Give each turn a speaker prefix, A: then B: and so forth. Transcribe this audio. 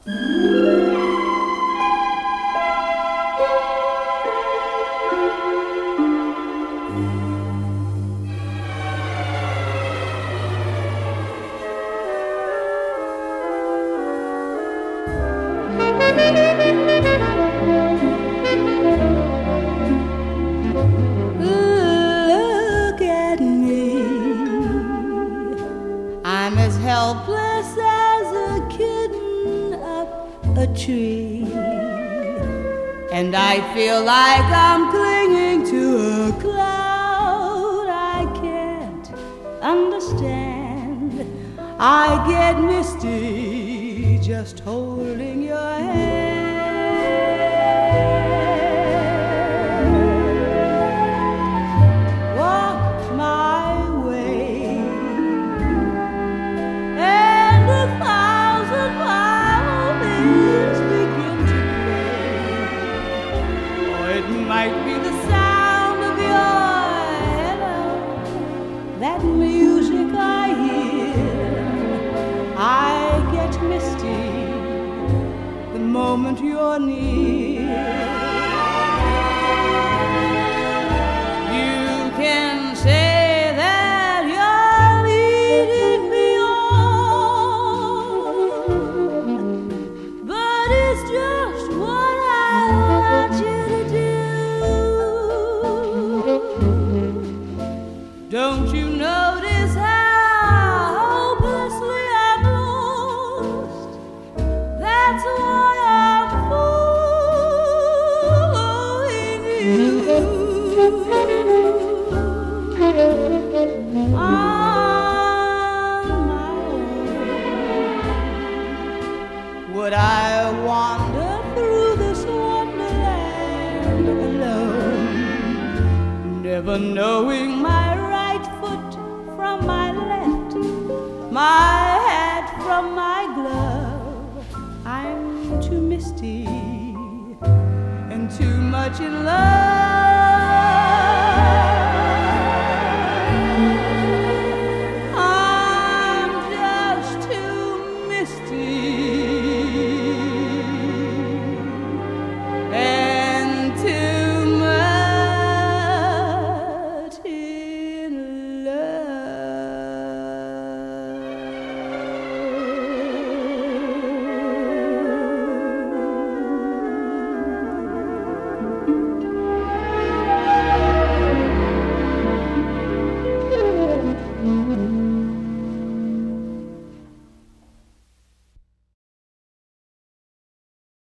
A: Look at me, I'm as helpless as a kitten up a tree, and I feel like I'm clinging to a cloud I can't understand. I get misty just holding your hand. Walk my way, and 1,000 violins begin to play. Or it might be the sound of your hello, that music I hear. I get misty the moment you're near. You can say that you're leading me on, but it's just what I want you to do. Don't you notice how hopelessly I'm lost? That's why I'm fooling you. On my own, would I wander through this wonderland alone, never knowing my right foot from my left, my hat from my glove? I'm too misty and too much in love